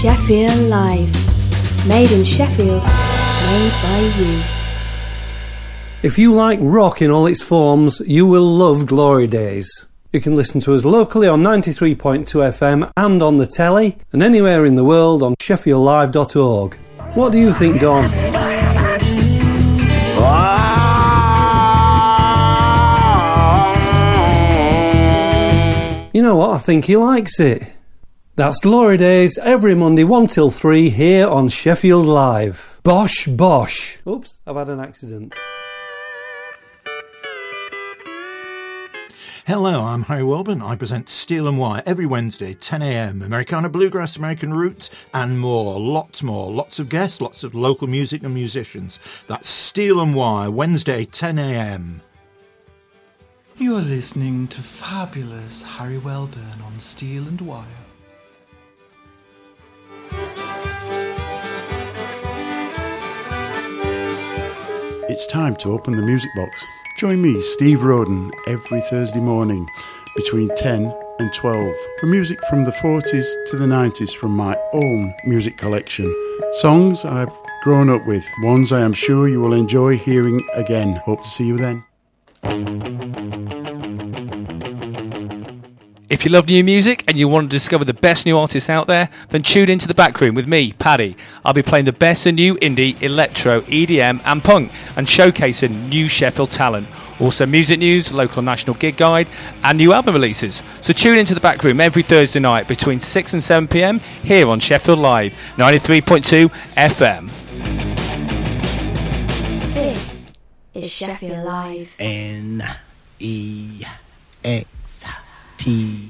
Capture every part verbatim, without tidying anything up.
Sheffield Live. Made in Sheffield, made by you. If you like rock in all its forms, you will love Glory Days. You can listen to us locally on ninety-three point two F M and on the telly, and anywhere in the world on sheffield live dot org. What do you think, Don? You know what? I think he likes it. That's Glory Days every Monday one till three here on Sheffield Live. Bosh, bosh. Oops, I've had an accident. Hello, I'm Harry Welburn. I present Steel and Wire every Wednesday, ten a.m. Americana Bluegrass, American Roots, and more. Lots more. Lots of guests, lots of local music and musicians. That's Steel and Wire, Wednesday, ten a.m. You are listening to fabulous Harry Welburn on Steel and Wire. It's time to open the music box. Join me, Steve Roden, every Thursday morning between ten and twelve for music from the forties to the nineties from my own music collection. Songs I've grown up with, ones I am sure you will enjoy hearing again. Hope to see you then. If you love new music and you want to discover the best new artists out there, then tune into The Back Room with me, Paddy. I'll be playing the best of new indie, electro, E D M and punk and showcasing new Sheffield talent. Also music news, local and national gig guide and new album releases. So tune into The Back Room every Thursday night between six and seven p.m. here on Sheffield Live, ninety-three point two F M. This is Sheffield Live. N E X T.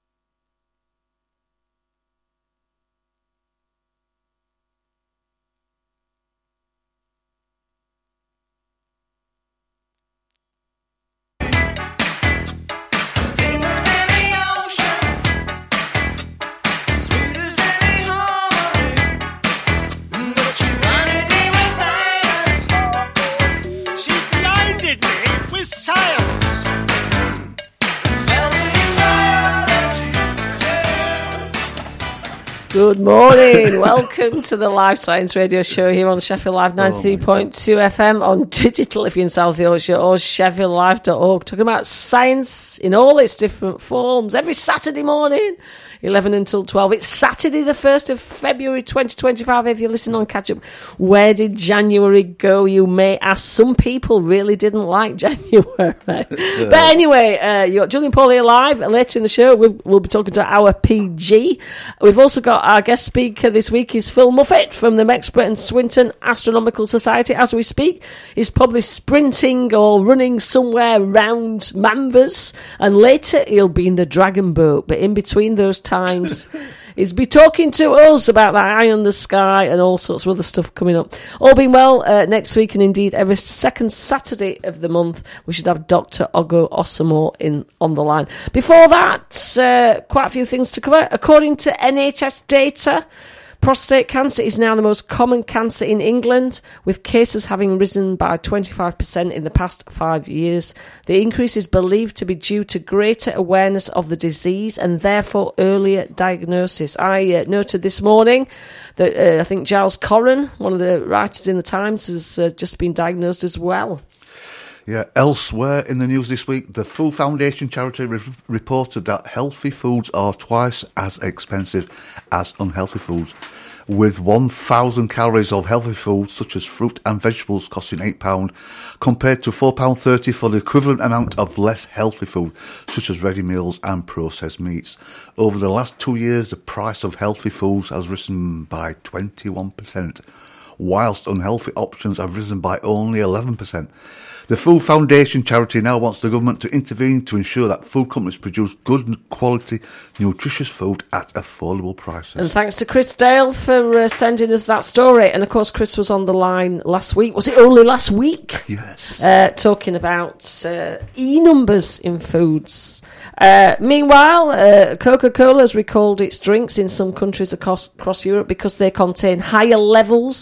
Good morning. Welcome to the Live Science Radio Show here on Sheffield Live ninety-three point two F M on digital if you're in South Yorkshire or sheffield live dot org. Talking about science in all its different forms every Saturday morning, eleven until twelve. It's Saturday the first of February twenty twenty-five. If you're listening on catch up, where did January go, you may ask. Some people really didn't like January. But anyway, uh, you got Julian Paul here live. Later in the show, we'll, we'll be talking to our P G. We've also got our guest speaker this week is Phil Muffet from the Mexborough and Swinton Astronomical Society. As we speak, he's probably sprinting or running somewhere around Manvers, and later he'll be in the Dragon Boat. But in between those times, he's be talking to us about that eye on the sky and all sorts of other stuff coming up. All being well, uh, next week and indeed every second Saturday of the month, we should have Doctor Ogo Osamo in on the line. Before that, uh, quite a few things to cover. According to N H S data, prostate cancer is now the most common cancer in England, with cases having risen by twenty-five percent in the past five years. The increase is believed to be due to greater awareness of the disease and therefore earlier diagnosis. I uh, noted this morning that uh, I think Giles Corran, one of the writers in the Times, has uh, just been diagnosed as well. Yeah, elsewhere in the news this week, the Food Foundation charity re- reported that healthy foods are twice as expensive as unhealthy foods, with one thousand calories of healthy foods such as fruit and vegetables costing eight pounds compared to four pounds thirty for the equivalent amount of less healthy food such as ready meals and processed meats. Over the last two years, the price of healthy foods has risen by twenty-one percent, whilst unhealthy options have risen by only eleven percent. The Food Foundation charity now wants the government to intervene to ensure that food companies produce good quality, nutritious food at affordable prices. And thanks to Chris Dale for uh, sending us that story. And of course, Chris was on the line last week. Was it only last week? Yes. Uh, talking about uh, E-numbers in foods. Uh, meanwhile, uh, Coca-Cola has recalled its drinks in some countries across, across Europe because they contain higher levels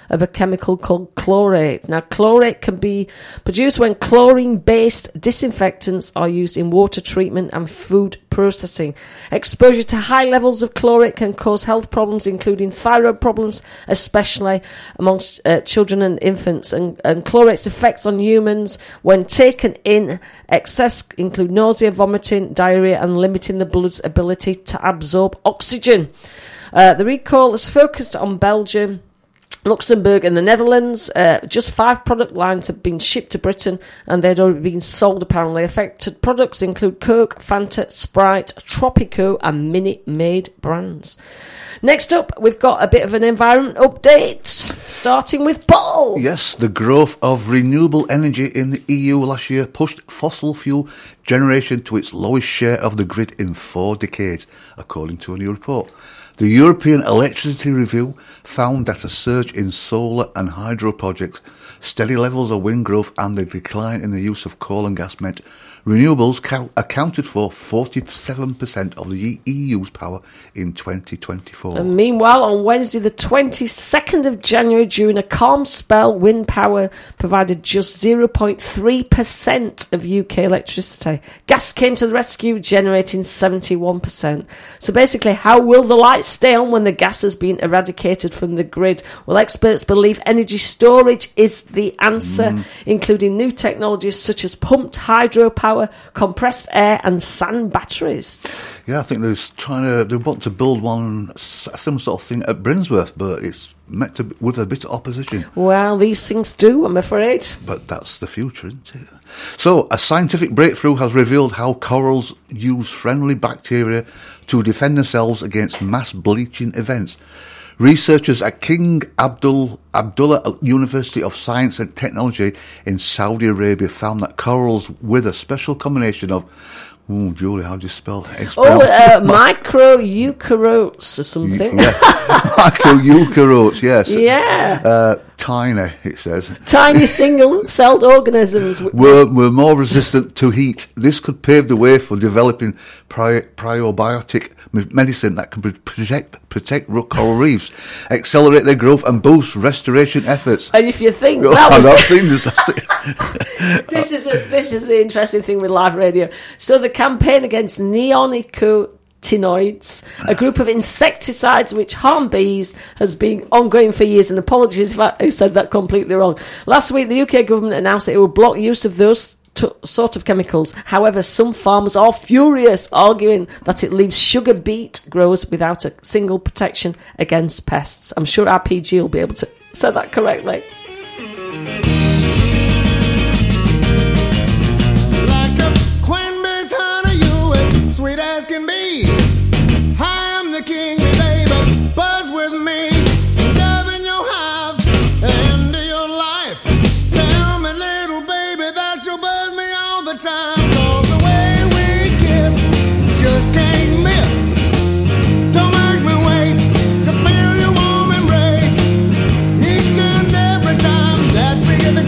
of a chemical called chlorate. Now, chlorate can be produced when chlorine-based disinfectants are used in water treatment and food processing. Exposure to high levels of chlorate can cause health problems, including thyroid problems, especially amongst uh, children and infants. And, and chlorate's effects on humans when taken in excess include nausea, vomiting, diarrhea, and limiting the blood's ability to absorb oxygen. Uh, the recall is focused on Belgium, Luxembourg and the Netherlands. Uh, just five product lines have been shipped to Britain and they'd already been sold apparently. Affected products include Coke, Fanta, Sprite, Tropico and Minute Maid brands. Next up, we've got a bit of an environment update, starting with Paul. Yes, the growth of renewable energy in the E U last year pushed fossil fuel generation to its lowest share of the grid in four decades, according to a new report. The European Electricity Review found that a surge in solar and hydro projects, steady levels of wind growth and a decline in the use of coal and gas meant renewables count, accounted for forty-seven percent of the E U's power in twenty twenty-four. And meanwhile, on Wednesday the twenty-second of January, during a calm spell, wind power provided just zero point three percent of U K electricity. Gas came to the rescue, generating seventy-one percent. So basically, how will the lights stay on when the gas has been eradicated from the grid? Well, experts believe energy storage is the answer, mm. including new technologies such as pumped hydropower, compressed air and sand batteries. Yeah, I think they're trying to, they want to build one, a similar sort of thing at Brinsworth, but it's met to, with a bit of opposition. Well, these things do, I'm afraid. But that's the future, isn't it? So, a scientific breakthrough has revealed how corals use friendly bacteria to defend themselves against mass bleaching events. Researchers at King Abdul, Abdullah University of Science and Technology in Saudi Arabia found that corals with a special combination of, oh, Julie, how do you spell it? Oh, uh, micro-eukaryotes or something. Yeah, micro-eukaryotes, yes. Yeah. Uh, tiny, it says. Tiny single-celled organisms. Were, were more resistant to heat. This could pave the way for developing pri- probiotic medicine that can protect protect coral reefs, accelerate their growth and boost restoration efforts. And if you think oh, that was... I've seen this. this, is a, this is the interesting thing with live radio. So the campaign against neonicotinoids, a group of insecticides which harm bees, has been ongoing for years, and apologies if I said that completely wrong. Last week, the U K government announced that it will block use of those t- sort of chemicals. However, some farmers are furious, arguing that it leaves sugar beet growers without a single protection against pests. I'm sure R P G will be able to say that correctly. Sweet as can be. I am the king, baby. Buzz with me. Love in your hive, end of your life. Tell me, little baby, that you'll buzz me all the time. 'Cause the way we kiss, just can't miss. Don't make me wait to feel your warm embrace. Each and every time that we give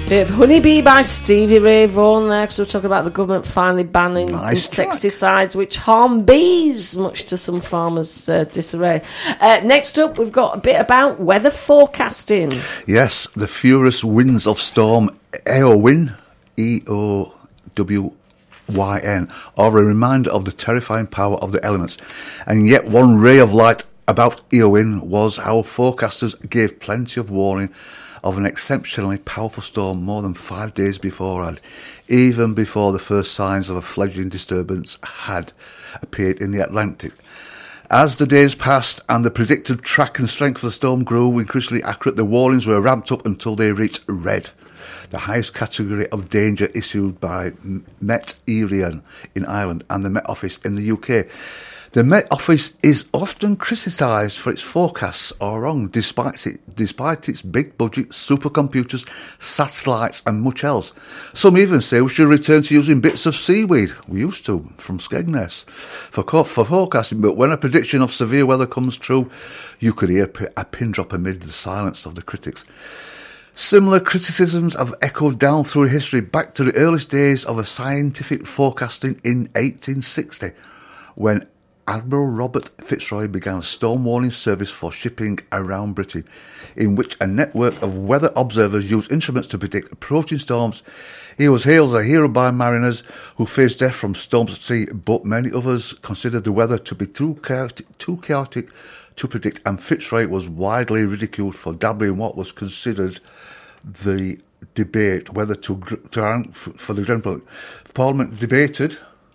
Bit of Honeybee by Stevie Ray Vaughan there, because we're talking about the government finally banning Nice insecticides which harm bees, much to some farmers' uh, disarray. Uh, next up, we've got a bit about weather forecasting. Yes, the furious winds of storm Eowyn, E O W Y N, are a reminder of the terrifying power of the elements. And yet one ray of light about Eowyn was our forecasters gave plenty of warning of an exceptionally powerful storm more than five days beforehand, even before the first signs of a fledgling disturbance had appeared in the Atlantic. As the days passed and the predicted track and strength of the storm grew increasingly accurate, the warnings were ramped up until they reached red, the highest category of danger issued by Met Irian in Ireland and the Met Office in the U K. The Met Office is often criticised for its forecasts are wrong, despite it, despite its big budget, supercomputers, satellites and much else. Some even say we should return to using bits of seaweed, we used to, from Skegness, for, for forecasting. But when a prediction of severe weather comes true, you could hear a pin drop amid the silence of the critics. Similar criticisms have echoed down through history, back to the earliest days of a scientific forecasting in eighteen sixty, when Admiral Robert Fitzroy began a storm warning service for shipping around Britain, in which a network of weather observers used instruments to predict approaching storms. He was hailed as a hero by mariners who faced death from storms at sea, but many others considered the weather to be too chaotic, too chaotic to predict, and Fitzroy was widely ridiculed for dabbling in what was considered the debate whether to, to for the general public. Parliament debated.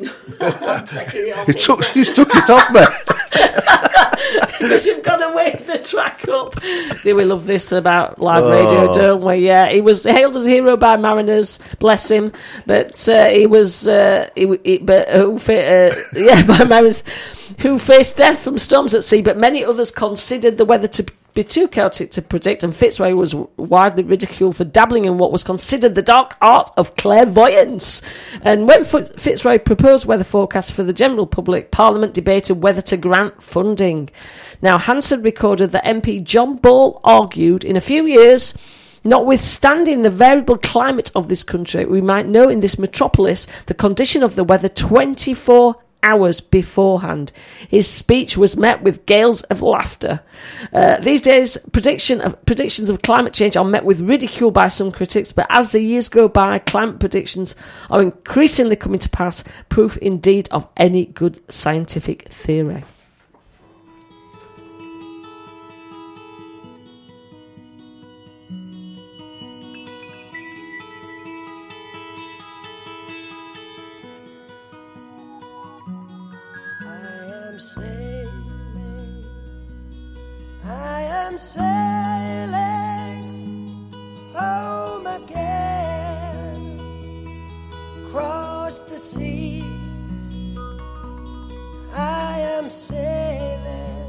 he took, he took it off me. Because you've got to wake the track up. Do we love this about live Oh. radio, don't we? Yeah, he was hailed as a hero by mariners, bless him. But uh, he was, uh, he, he, but who, fa- uh, yeah, by mariners who faced death from storms at sea. But many others considered the weather to be too chaotic to predict, and Fitzroy was widely ridiculed for dabbling in what was considered the dark art of clairvoyance. And when F- Fitzroy proposed weather forecasts for the general public, Parliament debated whether to grant funding. Now, Hansard recorded that M P John Ball argued, in a few years, notwithstanding the variable climate of this country, we might know in this metropolis the condition of the weather twenty-four hours beforehand. His speech was met with gales of laughter. Uh, these days, prediction of, predictions of climate change are met with ridicule by some critics, but as the years go by, climate predictions are increasingly coming to pass, proof indeed of any good scientific theory. I am sailing home again, across the sea. I am sailing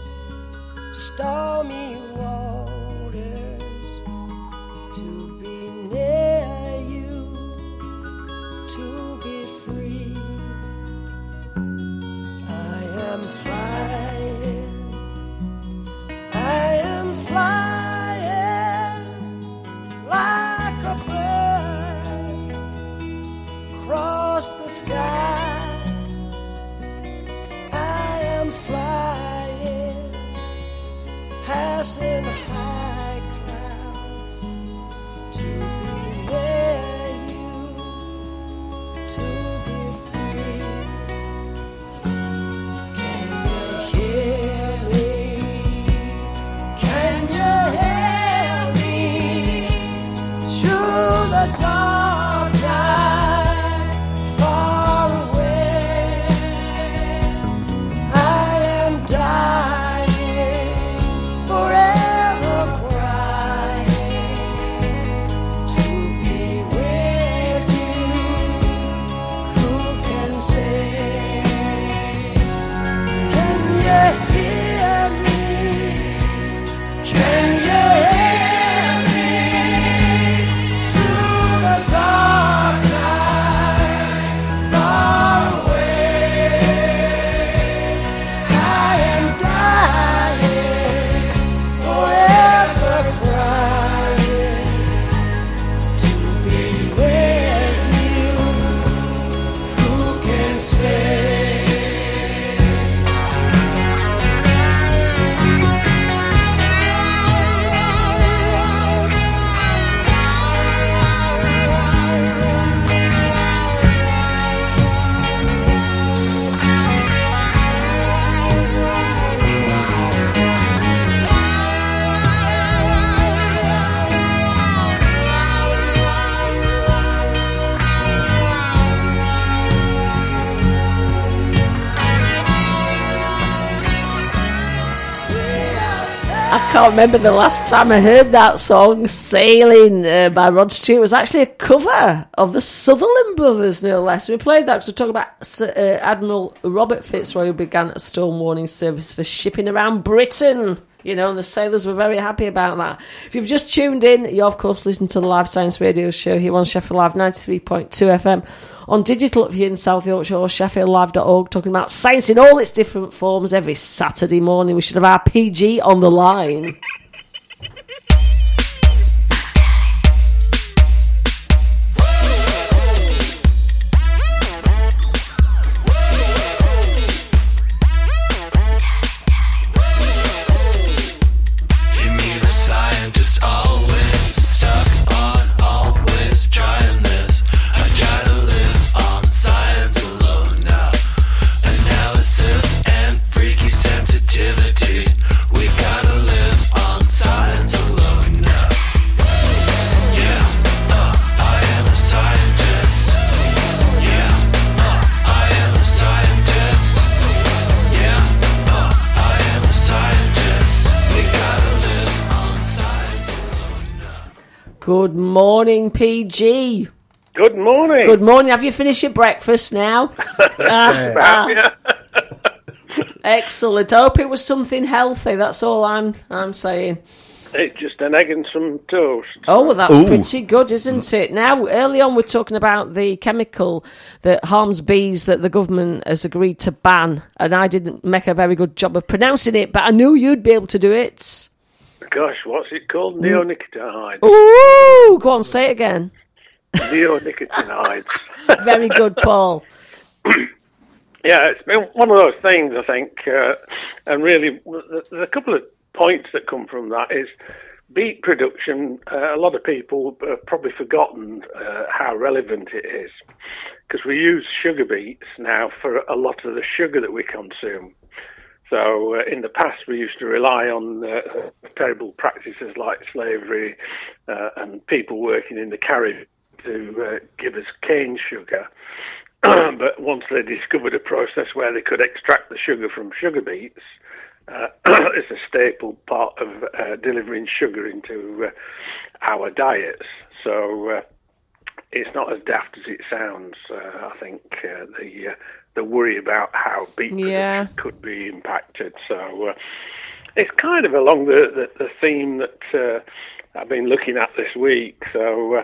stormy waters to be near you, to be free. I am flying, I am flying like a bird across the sky. I am flying, passing high clouds to be near you, to be free. Can you hear me? Can you hear me through the dark night, far away? I am dying forever. I can't remember the last time I heard that song, Sailing, uh, by Rod Stewart. It was actually a cover of the Sutherland Brothers, no less. We played that because we talked about uh, Admiral Robert Fitzroy, who began a storm warning service for shipping around Britain. You know, and the sailors were very happy about that. If you've just tuned in, you're, of course, listening to the Live Science Radio Show here on Sheffield Live ninety-three point two F M. On digital here in South Yorkshire or sheffield live dot org, talking about science in all its different forms every Saturday morning. We should have our P G on the line. Good morning, P G. Good morning. Good morning. Have you finished your breakfast now? uh, uh, excellent. I hope it was something healthy. That's all I'm I'm saying. It's just an egg and some toast. Oh, well, that's Ooh. pretty good, isn't it? Now, early on, we're talking about the chemical that harms bees that the government has agreed to ban, and I didn't make a very good job of pronouncing it, but I knew you'd be able to do it. Gosh, what's it called? Neonicotinoids. Ooh, go on, say it again. Neonicotinoids. Very good, Paul. Yeah, it's been one of those things, I think, uh, and really, there's a couple of points that come from that is beet production. Uh, a lot of people have probably forgotten uh, how relevant it is, because we use sugar beets now for a lot of the sugar that we consume. So uh, in the past, we used to rely on uh, terrible practices like slavery uh, and people working in the Caribbean to uh, give us cane sugar. But once they discovered a process where they could extract the sugar from sugar beets, uh, it's a staple part of uh, delivering sugar into uh, our diets. So uh, it's not as daft as it sounds. Uh, I think uh, the... Uh, the worry about how beet yeah. production could be impacted. So uh, it's kind of along the, the, the theme that uh, I've been looking at this week. So uh,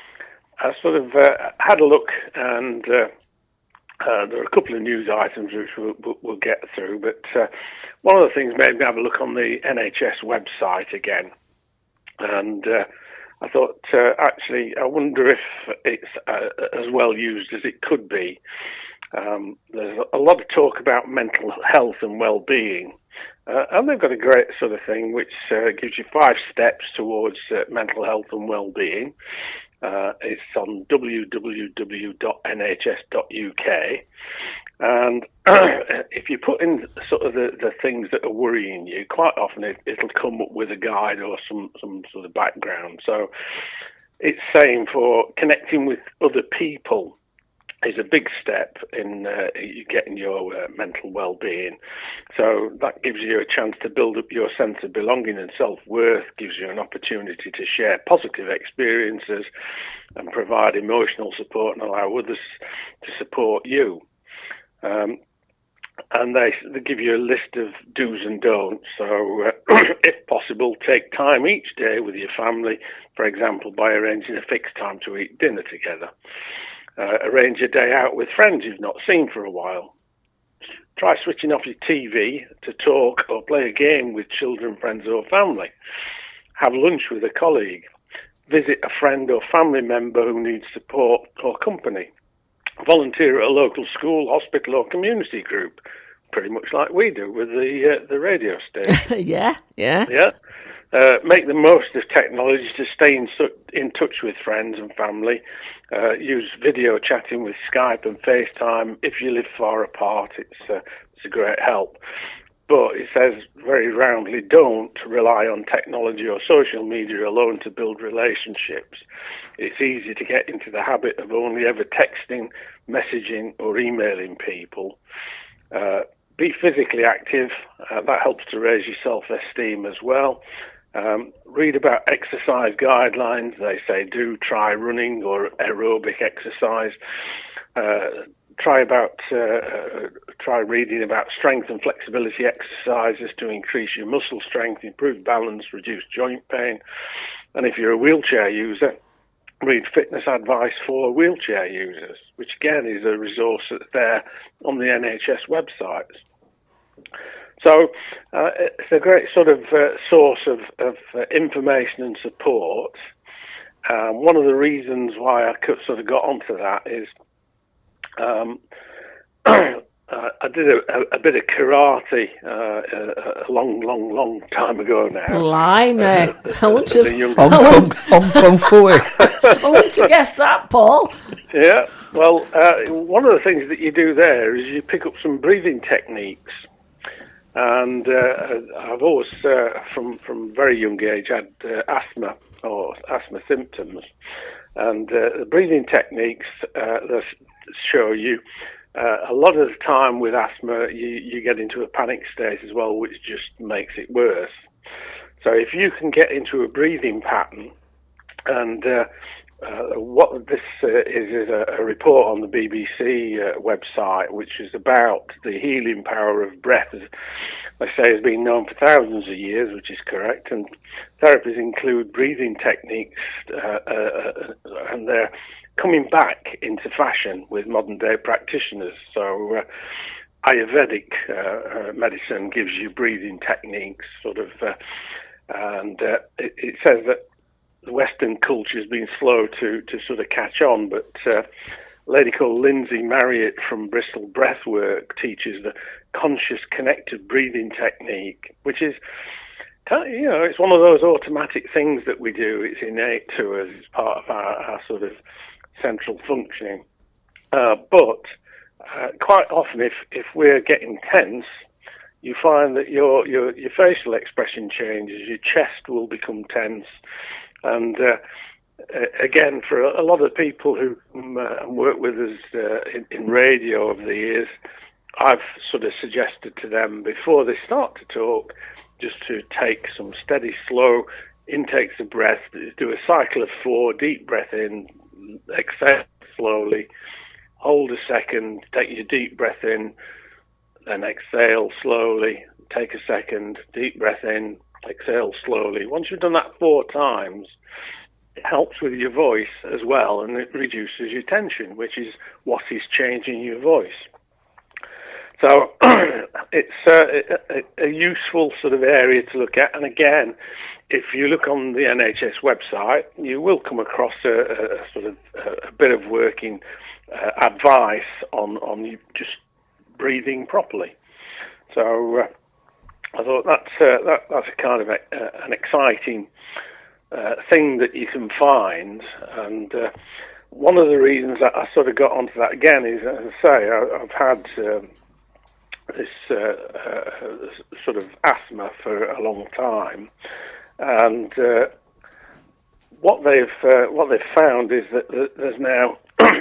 I sort of uh, had a look, and uh, uh, there are a couple of news items which we'll, we'll, we'll get through. But uh, one of the things made me have a look on the N H S website again. And uh, I thought, uh, actually, I wonder if it's uh, as well used as it could be. Um, there's a lot of talk about mental health and well-being, uh, and they've got a great sort of thing which uh, gives you five steps towards uh, mental health and well-being. Uh, it's on w w w dot n h s dot u k, and if you put in sort of the, the things that are worrying you, quite often it, it'll come up with a guide or some, some sort of background. So it's saying for connecting with other people is a big step in uh, getting your uh, mental well-being. So that gives you a chance to build up your sense of belonging and self-worth, gives you an opportunity to share positive experiences and provide emotional support and allow others to support you. Um, and they, they give you a list of do's and don'ts. So uh, if possible, take time each day with your family, for example, by arranging a fixed time to eat dinner together. Uh, arrange a day out with friends you've not seen for a while. Try switching off your T V to talk or play a game with children, friends or family. Have lunch with a colleague. Visit a friend or family member who needs support or company. Volunteer at a local school, hospital or community group, pretty much like we do with the uh, the radio station. yeah, yeah. Yeah. Uh, make the most of technology to stay in, su- in touch with friends and family. Uh, use video chatting with Skype and FaceTime. If you live far apart, it's, uh, it's a great help. But it says very roundly, don't rely on technology or social media alone to build relationships. It's easy to get into the habit of only ever texting, messaging or emailing people. Uh, be physically active. Uh, that helps to raise your self-esteem as well. Um, read about exercise guidelines. They say do try running or aerobic exercise. Uh, try about uh, try reading about strength and flexibility exercises to increase your muscle strength, improve balance, reduce joint pain. And if you're a wheelchair user, read fitness advice for wheelchair users, which again is a resource that's there on the N H S websites. So uh, it's a great sort of uh, source of, of uh, information and support. Um, one of the reasons why I could, sort of got onto that is um, uh, I did a, a, a bit of karate uh, a, a long, long, long time ago now. Blimey. Uh, I want to, I want, I want to guess that, Paul. Yeah, well, uh, one of the things that you do there is you pick up some breathing techniques. And uh, I've always, uh, from from very young age, had uh, asthma or asthma symptoms. And uh, the breathing techniques uh, that show you, uh, a lot of the time with asthma, you, you get into a panic state as well, which just makes it worse. So if you can get into a breathing pattern, and uh, uh, what this uh, is is a, a report on the B B C uh, website, which is about the healing power of breath. As they say, has been known for thousands of years, which is correct. And therapies include breathing techniques, uh, uh, and they're coming back into fashion with modern day practitioners. So uh, Ayurvedic uh, uh, medicine gives you breathing techniques, sort of, uh, and uh, it, it says that the Western culture has been slow to, to sort of catch on, but uh, a lady called Lindsay Marriott from Bristol Breathwork teaches the conscious connected breathing technique, which is, you know, it's one of those automatic things that we do. It's innate to us. It's part of our, our sort of central functioning. Uh, but uh, quite often, if, if we're getting tense, you find that your, your, your facial expression changes, your chest will become tense. And uh, again, for a, a lot of people who um, uh, work with us uh, in, in radio over the years, I've sort of suggested to them before they start to talk just to take some steady, slow intakes of breath, do a cycle of four, deep breath in, exhale slowly, hold a second, take your deep breath in, then exhale slowly, take a second, deep breath in, exhale slowly. Once you've done that four times, it helps with your voice as well, and it reduces your tension, which is what is changing your voice. So it's uh, a, a useful sort of area to look at. And again, if you look on the N H S website, you will come across a, a sort of a, a bit of working uh, advice on, on you just breathing properly. So uh, I thought that's uh, that, that's a kind of a, uh, an exciting uh, thing that you can find. And uh, one of the reasons that I sort of got onto that again is, as I say, I, I've had um, this uh, uh, sort of asthma for a long time, and uh, what they've uh, what they've found is that there's now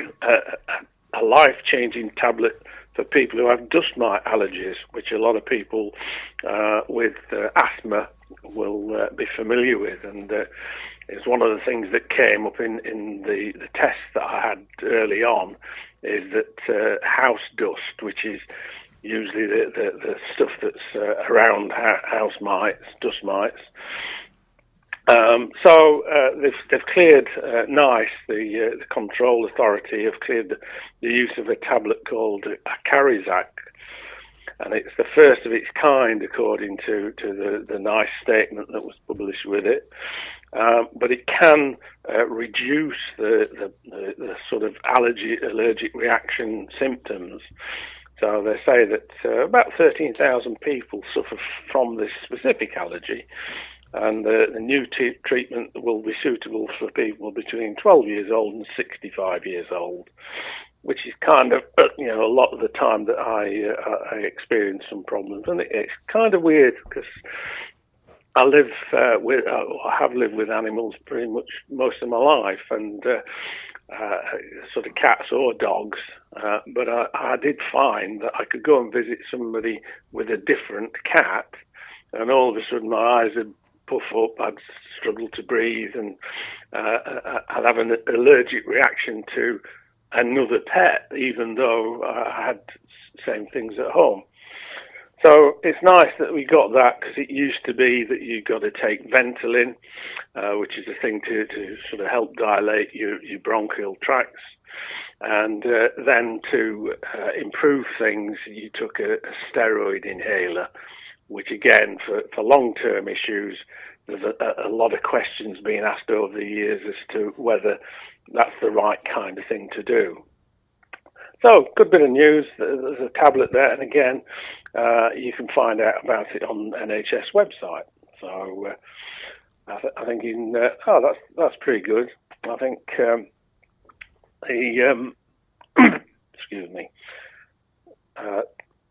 a, a life-changing tablet for people who have dust mite allergies, which a lot of people uh, with uh, asthma will uh, be familiar with, and uh, it's one of the things that came up in, in the, the tests that I had early on, is that uh, house dust, which is usually the, the, the stuff that's uh, around ha- house mites, dust mites. Um, so uh, they've, they've cleared uh, NICE, the, uh, the control authority, have cleared the, the use of a tablet called Acarizac, and it's the first of its kind according to, to the, the NICE statement that was published with it. Um, but it can uh, reduce the, the, the, the sort of allergy, allergic reaction symptoms. So they say that uh, about thirteen thousand people suffer from this specific allergy, and uh, the new t- treatment will be suitable for people between twelve years old and sixty-five years old, which is kind of, you know, a lot of the time that I uh, I experience some problems. And it's kind of weird because I live uh, with, uh, I have lived with animals pretty much most of my life, and uh, uh, sort of cats or dogs, uh, but I, I did find that I could go and visit somebody with a different cat, and all of a sudden my eyes would puff up, I'd struggle to breathe, and uh, I'd have an allergic reaction to another pet, even though I had same things at home. So it's nice that we got that, because it used to be that you got to take Ventolin, uh, which is a thing to, to sort of help dilate your, your bronchial tracts. And uh, then to uh, improve things, you took a, a steroid inhaler, which again, for, for long-term issues, there's a, a lot of questions being asked over the years as to whether that's the right kind of thing to do. So, good bit of news. There's a tablet there, and again, uh, you can find out about it on N H S website. So, uh, I, th- I think in uh, oh, that's that's pretty good. I think um, the um, excuse me. Uh,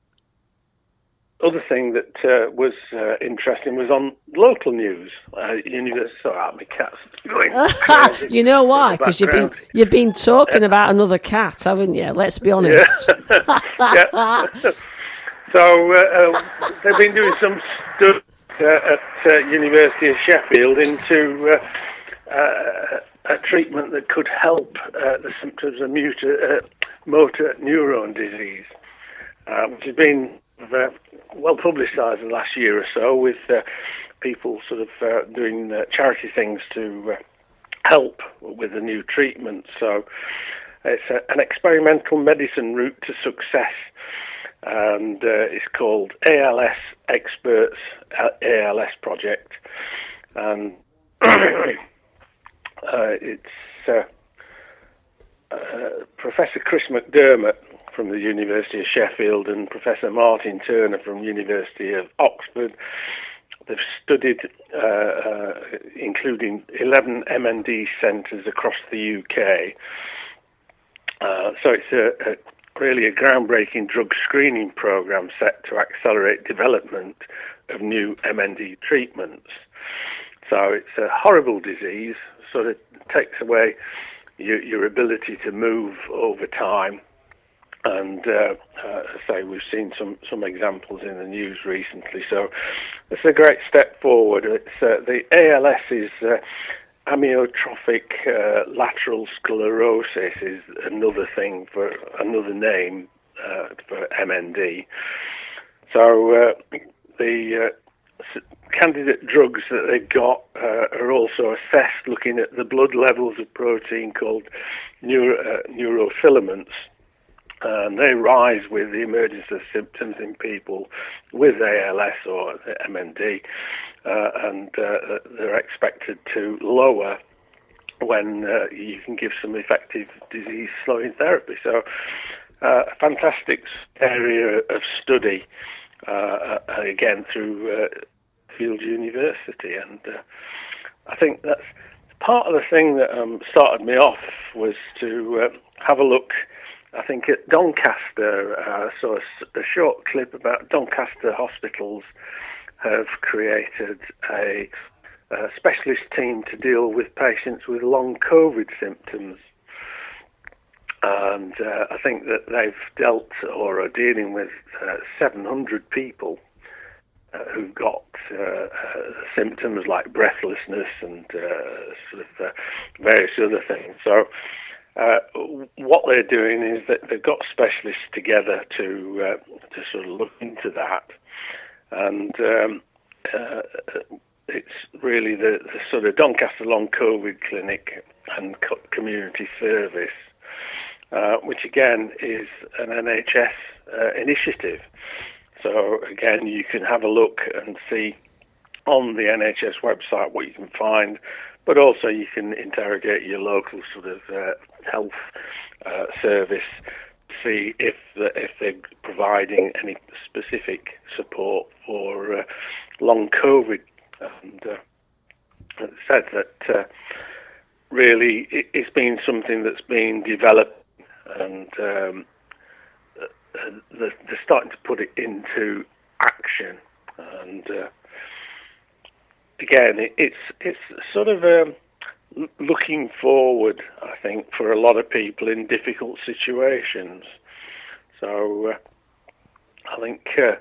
other thing that uh, was uh, interesting was on local news. Uh, University, sorry, my cat's going. You know why? Because you've been you've been talking about another cat, haven't you? Let's be honest. Yeah. Yeah. So uh, uh, they've been doing some stuff uh, at uh, University of Sheffield into uh, uh, a treatment that could help uh, the symptoms of muta, uh, motor neurone disease, uh, which has been Uh, well publicised in the last year or so, with uh, people sort of uh, doing uh, charity things to uh, help with the new treatment. So it's a, an experimental medicine route to success, and uh, it's called A L S Experts A L S Project, and uh, it's uh, uh, Professor Chris McDermott from the University of Sheffield and Professor Martin Turner from University of Oxford. They've studied, uh, uh, including eleven M N D centres across the U K. Uh, so it's a, a really a groundbreaking drug screening programme set to accelerate development of new M N D treatments. So it's a horrible disease, sort of takes away your, your ability to move over time. And uh, uh, say we've seen some, some examples in the news recently, so it's a great step forward. It's uh, the A L S is uh, amyotrophic uh, lateral sclerosis is another thing for another name uh, for M N D. So uh, the uh, candidate drugs that they've got uh, are also assessed looking at the blood levels of protein called neuro, uh, neurofilaments. And they rise with the emergence of symptoms in people with A L S or M N D, uh, and uh, they're expected to lower when uh, you can give some effective disease-slowing therapy. So, uh, a fantastic area of study, uh, again, through uh, Field University. And uh, I think that's part of the thing that um, started me off was to uh, have a look, I think, at Doncaster. I uh, saw a, a short clip about Doncaster hospitals have created a, a specialist team to deal with patients with long COVID symptoms. And uh, I think that they've dealt or are dealing with uh, seven hundred people uh, who've got uh, uh, symptoms like breathlessness and uh, sort of uh, various other things. So Uh, what they're doing is that they've got specialists together to uh, to sort of look into that, and um, uh, it's really the, the sort of Doncaster Long COVID Clinic and co- Community Service, uh, which again is an N H S uh, initiative. So again, you can have a look and see on the N H S website what you can find, but also you can interrogate your local sort of uh, health uh, service, see if the, if they're providing any specific support for uh, long COVID. And uh, it said that uh, really it, it's been something that's been developed, and um, they're, they're starting to put it into action. And uh, again, it, it's it's sort of um, l- looking forward, I think, for a lot of people in difficult situations. So uh, I think uh,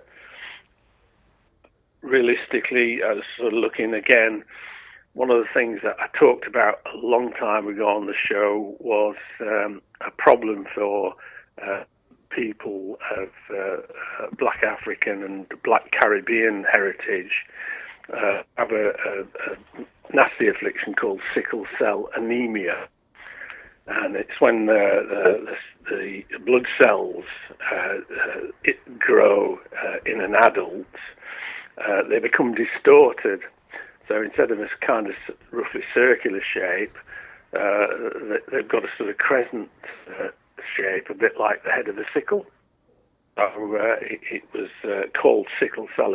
realistically, I was sort of looking again, one of the things that I talked about a long time ago on the show was um, a problem for uh, people of uh, Black African and Black Caribbean heritage uh, have a, a, a nasty affliction called sickle cell anemia. And it's when the, the, the blood cells uh, uh, it grow uh, in an adult, uh, they become distorted. So instead of a kind of roughly circular shape, uh, they've got a sort of crescent uh, shape, a bit like the head of a sickle. So uh, it, it was uh, called sickle cell.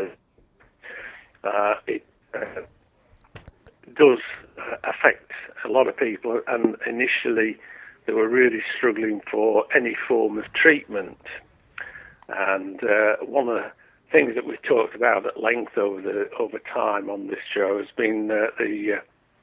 Uh, it uh, does uh, affect a lot of people, and initially they were really struggling for any form of treatment. And uh, one of the things that we've talked about at length over the over time on this show has been uh, the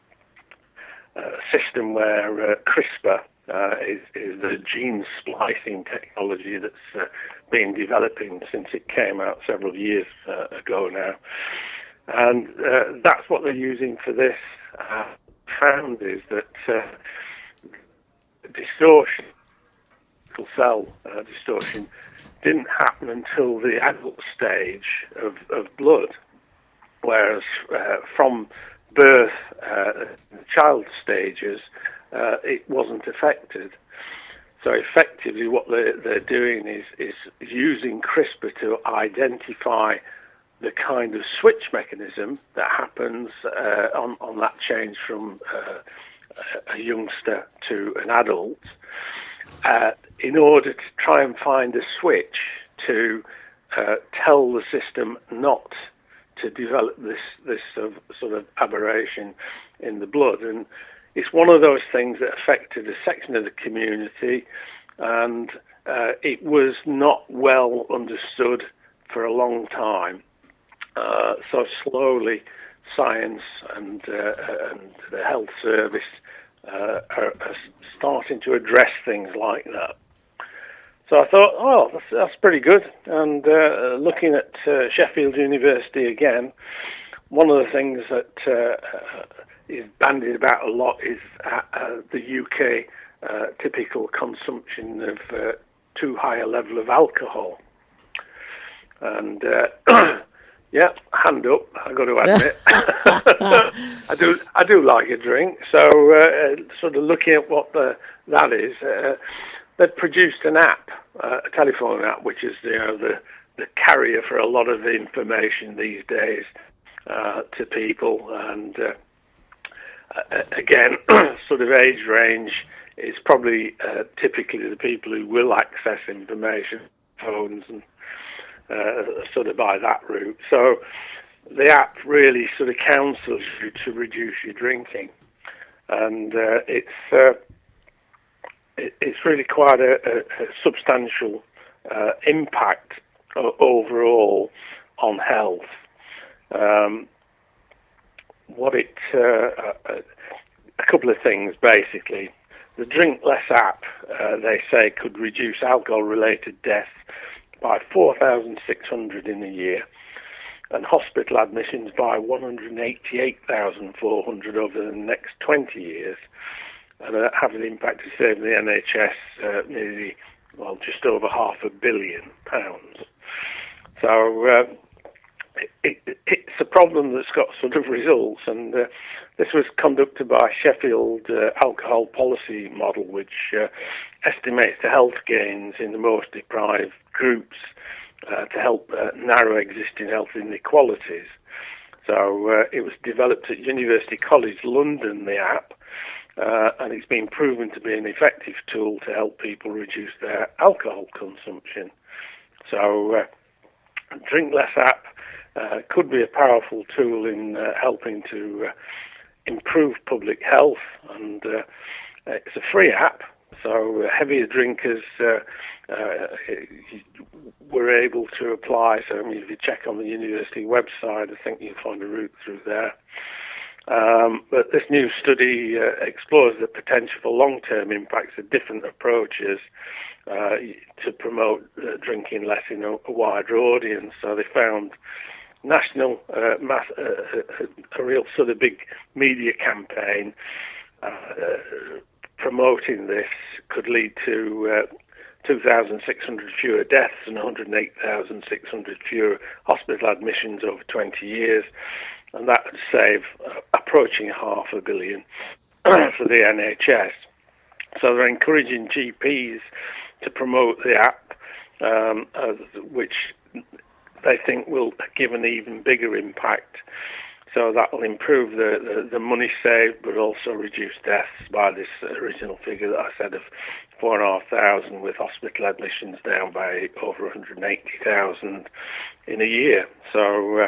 uh, uh, system where uh, CRISPR uh, is, is the gene splicing technology that's uh, been developing since it came out several years uh, ago now. And uh, that's what they're using for this. Uh, found is that uh, distortion, cell uh, distortion, didn't happen until the adult stage of, of blood, whereas uh, from birth, uh, child stages, uh, it wasn't affected. So effectively what they're, they're doing is, is using CRISPR to identify the kind of switch mechanism that happens uh, on, on that change from uh, a youngster to an adult, uh, in order to try and find a switch to uh, tell the system not to develop this, this sort of, sort of aberration in the blood. And it's one of those things that affected a section of the community, and uh, it was not well understood for a long time. Uh, so slowly, science and, uh, and the health service uh, are, are starting to address things like that. So I thought, oh, that's, that's pretty good. And uh, looking at uh, Sheffield University again, one of the things that uh, is bandied about a lot is uh, uh, the U K uh, typical consumption of uh, too high a level of alcohol. And uh, yeah, hand up, I've got to admit. I do I do like a drink. So uh, sort of looking at what the, that is, uh, they've produced an app, uh, a telephone app, which is you know the, the carrier for a lot of the information these days uh, to people. And uh, again, sort of age range is probably uh, typically the people who will access information, phones and Uh, sort of by that route. So the app really sort of counsels you to reduce your drinking, and uh, it's uh, it, it's really quite a, a, a substantial uh, impact o- overall on health. Um, what it uh, a, a couple of things basically. The Drink Less app, uh, they say, could reduce alcohol-related deaths by four thousand six hundred in a year, and hospital admissions by one hundred eighty-eight thousand four hundred over the next twenty years, and uh, have an impact to save the N H S uh, nearly, well, just over half a billion pounds. So uh, it, it, it's a problem that's got sort of results, and uh, this was conducted by Sheffield uh, Alcohol Policy Model, which uh, estimates the health gains in the most deprived groups uh, to help uh, narrow existing health inequalities. So uh, it was developed at University College London, the app, uh, and it's been proven to be an effective tool to help people reduce their alcohol consumption. So uh, Drink Less app uh, could be a powerful tool in uh, helping to uh, improve public health, and uh, it's a free app, so uh, heavier drinkers uh, uh, were able to apply. So I mean, if you check on the university website, I think you'll find a route through there. Um, but this new study uh, explores the potential for long-term impacts of different approaches uh, to promote uh, drinking less in a, a wider audience. So they found national, uh, mass, uh, a, a real sort of big media campaign uh, uh, promoting this could lead to uh, two thousand six hundred fewer deaths and one hundred eight thousand six hundred fewer hospital admissions over twenty years. And that would save uh, approaching half a billion for the N H S. So they're encouraging G Ps to promote the app, um, uh, which they think will give an even bigger impact. So that will improve the, the, the money saved, but also reduce deaths by this original figure that I said of four and a half thousand, with hospital admissions down by over one hundred eighty thousand in a year. So. Uh,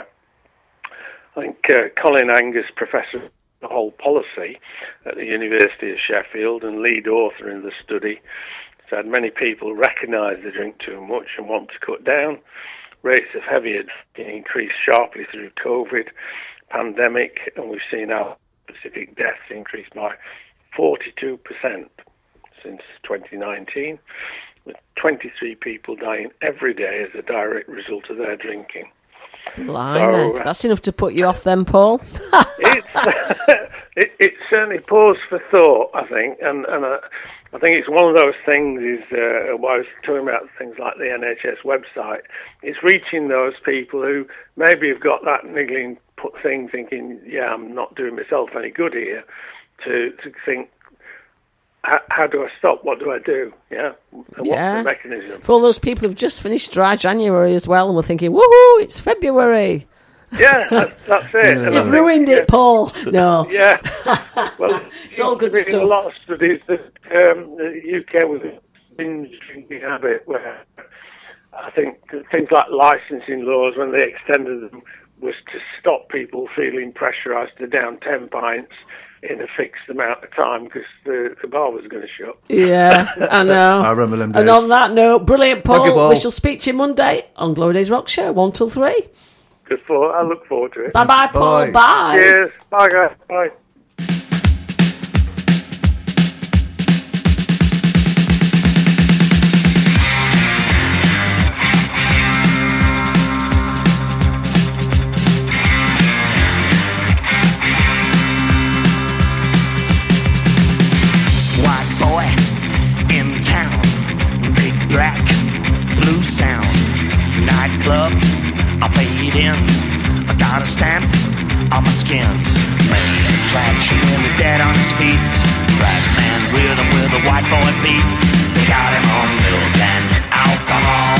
I think uh, Colin Angus, Professor of the Whole Policy at the University of Sheffield and lead author in the study, said many people recognise they drink too much and want to cut down. Rates of heavy drinking increased sharply through COVID pandemic, and we've seen our specific deaths increase by forty-two percent since twenty nineteen, with twenty-three people dying every day as a direct result of their drinking. Blimey, so, uh, that's enough to put you off then, Paul. it's, it, it certainly pause for thought, I think, and, and uh, I think it's one of those things is, uh, while I was talking about things like the N H S website, it's reaching those people who maybe have got that niggling thing thinking, yeah, I'm not doing myself any good here, to, to think, How, how do I stop? What do I do? Yeah. And yeah. What's the mechanism? For all those people who've just finished dry January as well and we're thinking, woohoo, it's February. Yeah, that's, that's it. Yeah. You've ruined it, Paul. No. Yeah. Well, it's all good stuff. stuff. A lot of studies that um, the U K was a binge drinking habit where I think things like licensing laws, when they extended them, was to stop people feeling pressurised to down ten pints in a fixed amount of time because the, the bar was going to shut. Yeah, I know. I remember them days. And on that note, brilliant, Paul. You, Paul. We shall speak to you Monday on Glory Days Rock Show, one till three. Good for. I look forward to it. Bye-bye, Paul. Bye. Bye. Cheers. Bye, guys. Bye. Black, blue sound, nightclub, I paid in, I got a stamp on my skin. Main attraction when the dead on his feet. Black man rhythm with a white boy beat. They got him on milk and alcohol.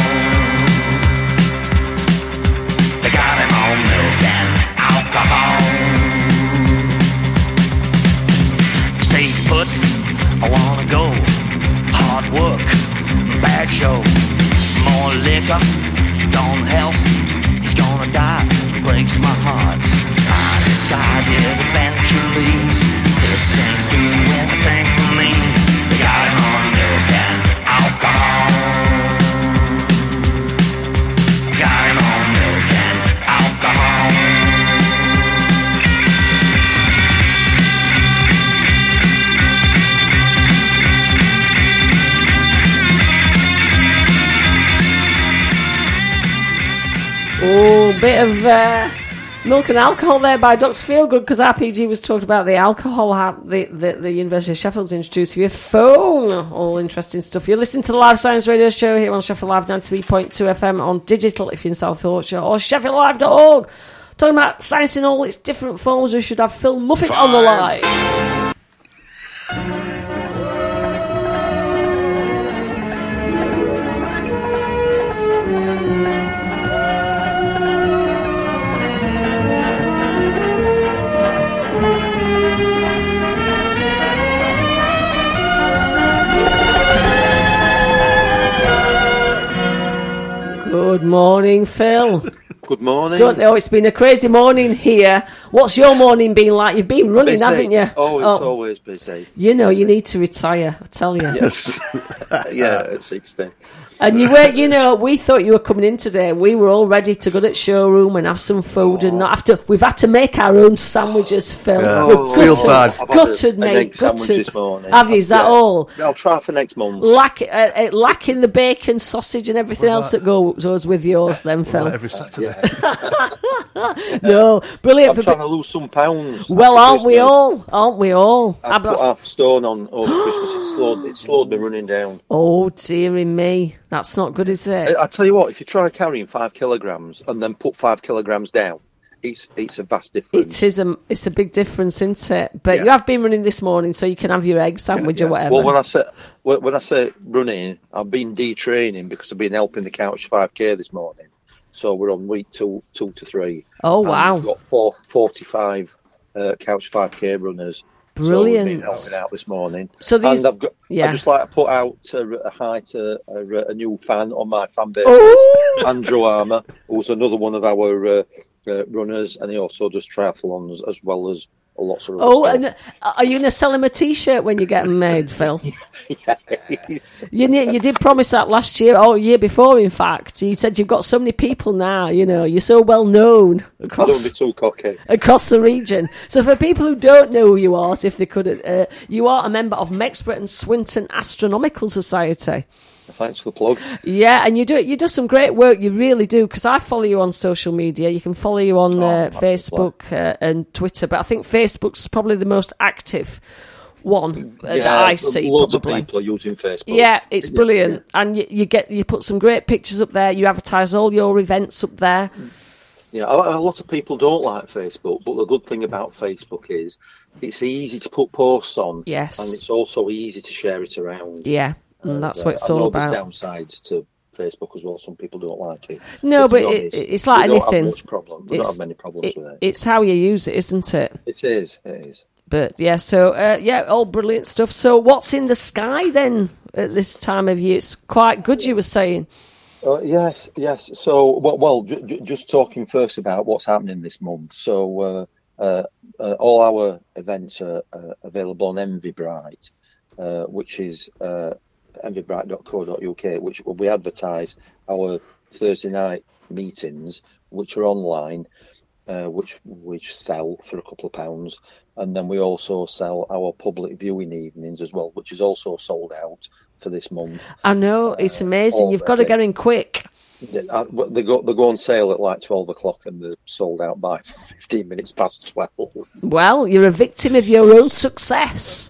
They got him on milk and alcohol. Stay put, I wanna go. Hard work, bad show. More liquor don't help. He's gonna die, breaks my heart. I decided eventually this ain't doing anything for me. They got him on milk and alcohol. Got him on milk and alcohol. Oh, bit of uh, milk and alcohol there by Doctor Feelgood, because R P G was talking about the alcohol ha- the, the, the University of Sheffield's introduced for your phone. All interesting stuff. You're listening to the Live Science Radio Show here on Sheffield Live ninety-three point two F M on digital if you're in South Yorkshire, or sheffield live dot org. Talking about science in all its different forms. We should have Phil Muffet Fine. on the line. Good morning, Phil. Good morning. Good. Oh, it's been a crazy morning here. What's your morning been like? You've been running, busy. haven't you? Oh, it's oh. always busy. You know, busy. You need to retire, I tell you. Yes. Yeah, at sixty. And you were, you know, we thought you were coming in today. We were all ready to go to the showroom and have some food, oh. and not have to. We've had to make our own sandwiches, Phil. Yeah. We're Oh, gutted, feel bad. gutted, an mate, egg sandwich gutted. this morning. Have you? Is that Yeah. all? I'll try for next month. Lack, uh, uh, lacking the bacon, sausage, and everything What else that goes with yours, then, Phil. Every Saturday. No, brilliant. I'm trying to lose some pounds. Well, after aren't we Christmas. all? Aren't we all? I I'm put not- half a stone on over Christmas. It slowed, it slowed me running down. Oh, dearie me. That's not good, is it? I, I tell you what, if you try carrying five kilograms and then put five kilograms down, it's it's a vast difference. It is a, it's a big difference, isn't it? But Yeah. you have been running this morning, so you can have your egg sandwich Yeah, or yeah. whatever. Well, when I say when when I say running, I've been detraining because I've been helping the Couch five K this morning. So we're on week two, two to three. Oh, And wow. We've got four, forty-five uh, Couch five K runners. Brilliant. So we've been helping out this morning. So these- and I've got, yeah. I just like to put out a, a hi to a, a new fan on my fan base, Oh! Andrew Armour, who's another one of our uh, uh, runners, and he also does triathlons as well as lots of other Oh, stuff. and uh, are you going to sell him a T-shirt when you get them made, Phil? Yes. You ne- you did promise that last year, or year before, in fact. You said you've got so many people now, you know, you're so well known I don't across be too cocky. across the region. So for people who don't know who you are, if they could, uh, you are a member of Mexborough and Swinton Astronomical Society. Thanks for the plug. Yeah, and you do you do some great work. You really do, because I follow you on social media. You can follow you on Oh, uh, that's a Facebook uh, and Twitter, but I think Facebook's probably the most active one uh, Yeah, that I see. loads probably. of people are using Facebook. Yeah, it's brilliant, and you, you get you put some great pictures up there. You advertise all your events up there. Yeah, a, a lot of people don't like Facebook, but the good thing about Facebook is it's easy to put posts on. Yes. And it's also easy to share it around. Yeah, and that's Uh, what it's I all know about. There's downsides to Facebook as well. Some people don't like it. No, to be but it, honest, it's like we don't anything. Have much problem. We don't It's- have many problems it- with it. It's how you use it, isn't it? It is. It is. But yeah, so uh, yeah, all brilliant stuff. So what's in the sky then at this time of year? It's quite good, you were saying. Uh, yes, yes. So, well, well j- j- just talking first about what's happening this month. So, uh, uh, uh, all our events are uh, available on Envy Bright, uh, which is uh, envy bright dot co dot uk, which we advertise our Thursday night meetings, which are online, uh, which which sell for a couple of pounds, and then we also sell our public viewing evenings as well, which is also sold out for this month. I know, it's amazing. You've got to get in quick. Yeah, uh, They go they go on sale at like twelve o'clock and they're sold out by fifteen minutes past twelve. Well, you're a victim of your own success.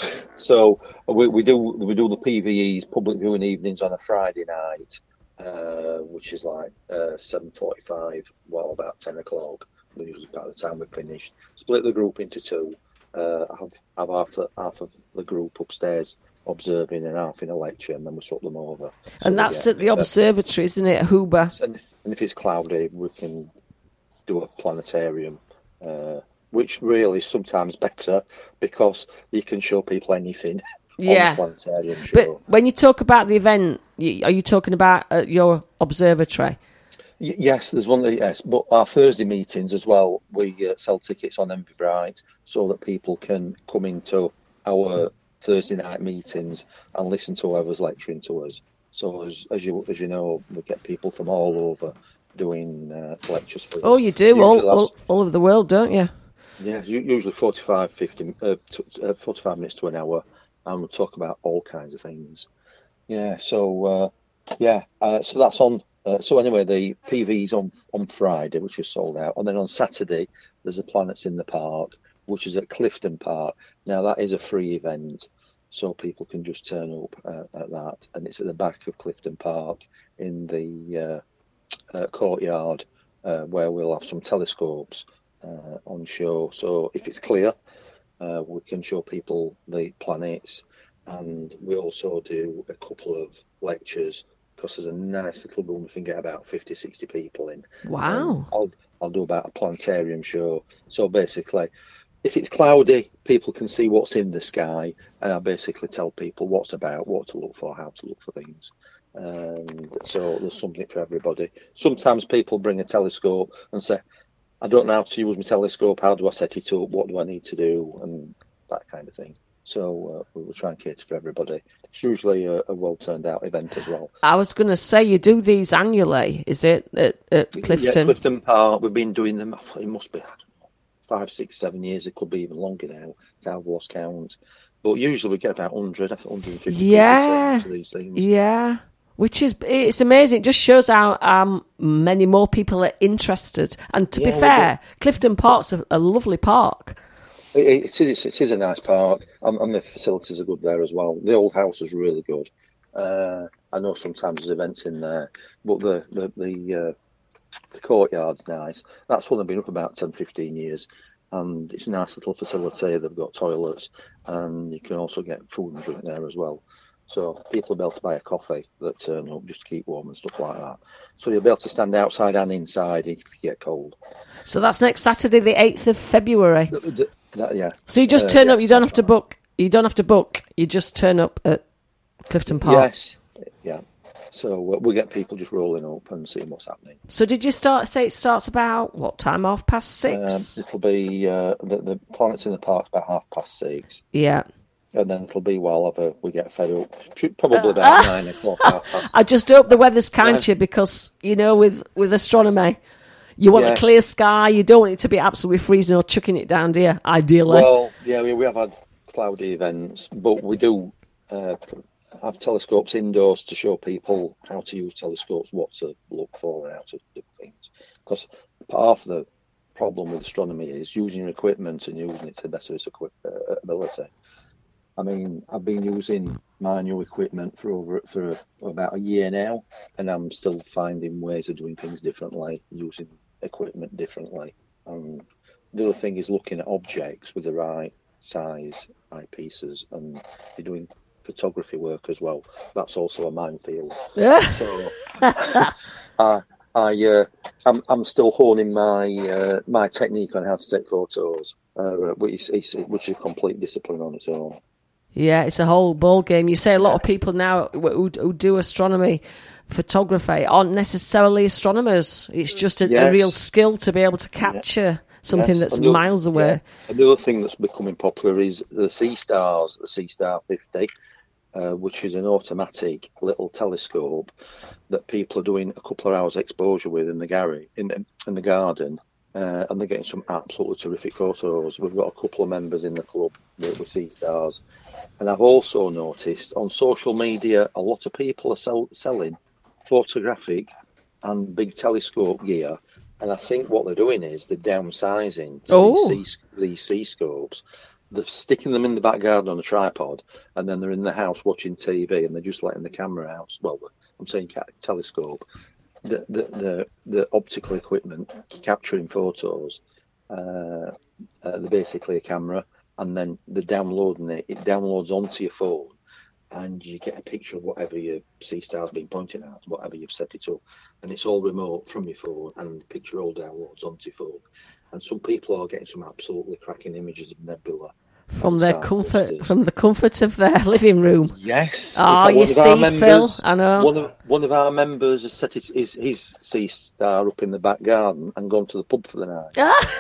So we, we do we do the P V Es, public viewing evenings, on a Friday night, uh, which is like uh, seven forty-five, well, about ten o'clock. Usually by the time we're finished. Split the group into two. Uh, have have half the, half of the group upstairs observing and half in a lecture, and then we swap them over. And So, that's yeah. at the observatory, isn't it, at Huber? And if, and if it's cloudy, we can do a planetarium, uh, which really is sometimes better because you can show people anything Yeah. on the planetarium show. But when you talk about the event, you, are you talking about at your observatory? Y- yes, there's one. That, yes, but our Thursday meetings as well, we uh, sell tickets on Envy Bright so that people can come into our Thursday night meetings and listen to whoever's lecturing to us. So as, as you as you know, we get people from all over doing uh, lectures for us. Oh, you do, Usually all, that's- all, all over the world, don't you? Yeah, u- usually forty-five, fifty, uh, t- uh, forty-five minutes to an hour, and we'll talk about all kinds of things. Yeah, so uh, yeah, uh, so that's on. Uh, so anyway, the P V's on on Friday, which is sold out, and then on Saturday there's a Planets in the Park, which is at Clifton Park. Now that is a free event, so people can just turn up uh, at that, and it's at the back of Clifton Park in the uh, uh, courtyard uh, where we'll have some telescopes uh, on show. So if it's clear, uh, we can show people the planets, and we also do a couple of lectures because there's a nice little room we can get about fifty, sixty people in. Wow. Um, I'll I'll do about a planetarium show. So basically, if it's cloudy, people can see what's in the sky, and I basically tell people what's about, what to look for, how to look for things. And so there's something for everybody. Sometimes people bring a telescope and say, I don't know how to use my telescope, how do I set it up, what do I need to do, and that kind of thing. So uh, we will try and cater for everybody. It's usually a, a well turned out event as well. I was going to say, you do these annually, is it, at, at Clifton? Yeah, Clifton Park. We've been doing them, it must be, I don't know, five, six, seven years. It could be even longer now. I've lost count. But usually we get about one hundred, I think one hundred fifty yeah. people to these things. Yeah. Which is, it's amazing. It just shows how um, many more people are interested. And to Yeah, be we fair, Clifton Park's a, a lovely park. It, it, is, it is a nice park, and, and the facilities are good there as well. The old house is really good. Uh, I know sometimes there's events in there, but the the the, uh, the courtyard's nice. That's one that's been up about ten, fifteen years, and it's a nice little facility. They've got toilets, and you can also get food and drink there as well. So people will be able to buy a coffee that turn up just to keep warm and stuff like that. So you'll be able to stand outside and inside if you get cold. So that's next Saturday, the eighth of February. The, the, that, yeah. So you just Uh, turn yes, up. You don't have that's to book. You don't have to book. You just turn up at Clifton Park. Yes, yeah. So uh, we get people just rolling up and seeing what's happening. So did you start? Say it starts about what time? Half past six. Um, it'll be uh, the the planets in the park's about half past six. Yeah. And then it'll be while ever we get fed up. Probably about nine o'clock. Half past. I just hope the weather's kind Yeah. to you, because you know, with with astronomy, you want Yes. a clear sky. You don't want it to be absolutely freezing or chucking it down, do you? Ideally. Well, yeah, we, we have had cloudy events, but we do uh, have telescopes indoors to show people how to use telescopes, what to look for, and how to do things. Because part of the problem with astronomy is using your equipment and using it to the best of its equi- uh, ability. I mean, I've been using my new equipment for over for about a year now, and I'm still finding ways of doing things differently, using equipment differently. And the other thing is looking at objects with the right size eyepieces, and you're doing photography work as well. That's also a minefield. So I, I, uh, I'm, I'm still honing my uh, my technique on how to take photos, uh, which is which is a complete discipline on its own. Yeah, it's a whole ball game. You say a lot of people now who, who do astronomy photography aren't necessarily astronomers. It's just a, Yes. a real skill to be able to capture something Yes, that's and the- miles away. yeah. Another thing that's becoming popular is the Sea Stars, the Sea Star fifty, uh, which is an automatic little telescope that people are doing a couple of hours exposure with in the garage, in the, in the garden, uh, and they're getting some absolutely terrific photos. We've got a couple of members in the club with, with Sea Stars, and I've also noticed on social media a lot of people are sell, selling photographic and big telescope gear. And I think what they're doing is they're downsizing to Oh. these, sea, these sea scopes. They're sticking them in the back garden on a tripod, and then they're in the house watching T V, and they're just letting the camera out. Well, I'm saying ca- telescope, the the the, the optical equipment capturing photos. Uh, uh, they're basically a camera, and then they're downloading it. It downloads onto your phone, and you get a picture of whatever your sea star's been pointing at, whatever you've set it up, and it's all remote from your phone, and the picture all downloads onto your phone. And some people are getting some absolutely cracking images of nebula From their comfort, from the comfort of their living room. Yes. Oh, In you fact, one of our see, Phil, members- I know. One of one of our members has set his, his, his sea star up in the back garden and gone to the pub for the night.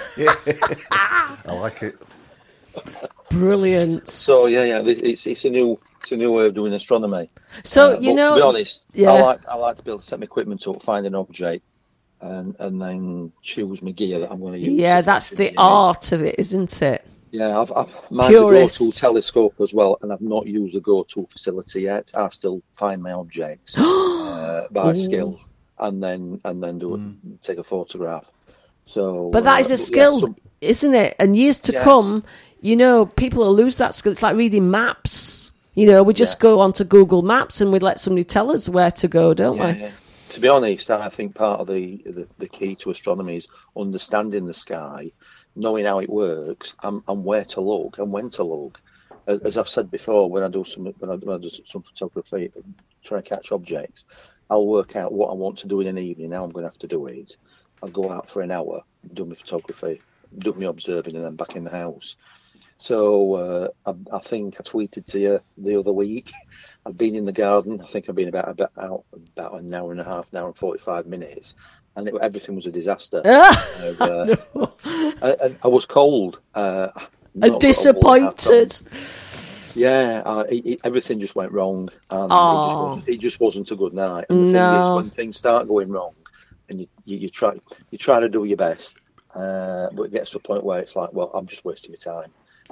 I like it. Brilliant. So yeah, yeah, it's it's a new it's a new way of doing astronomy. So, Uh, you but know- to be honest, yeah. I like I like to be able to set my equipment up, find an object, and and then choose my gear that I'm going to use. Yeah, to that's capture the image. art of it, isn't it? Yeah, I've, I've mine's Purist. a go-to telescope as well, and I've not used the go-to facility yet. I still find my objects uh, by Ooh. skill, and then and then do it, take a photograph. So, But that uh, is a yeah, skill, some- isn't it? And years to Yes. come, you know, people will lose that skill. It's like reading maps. You know, we just go onto Google Maps and we let somebody tell us where to go, don't Yeah, we? yeah. To be honest, I think part of the, the, the key to astronomy is understanding the sky, knowing how it works, and, and where to look and when to look. As, as I've said before, when I do some when I, when I do some photography, try to catch objects, I'll work out what I want to do in an evening. How I'm going to have to do it. I'll go out for an hour, do my photography, do my observing, and then back in the house. So uh, I, I think I tweeted to you the other week. I've been in the garden. I think I've been about about out about an hour and a half, an hour and forty-five minutes, and it, everything was a disaster. and, uh, I, I, I was cold. Uh, And disappointed. Yeah, uh, it, it, everything just went wrong, and Oh. it, just wasn't, it just wasn't a good night. And the thing No. is, when things start going wrong, and you, you, you try you try to do your best, uh, but it gets to a point where it's like, well, I'm just wasting my time.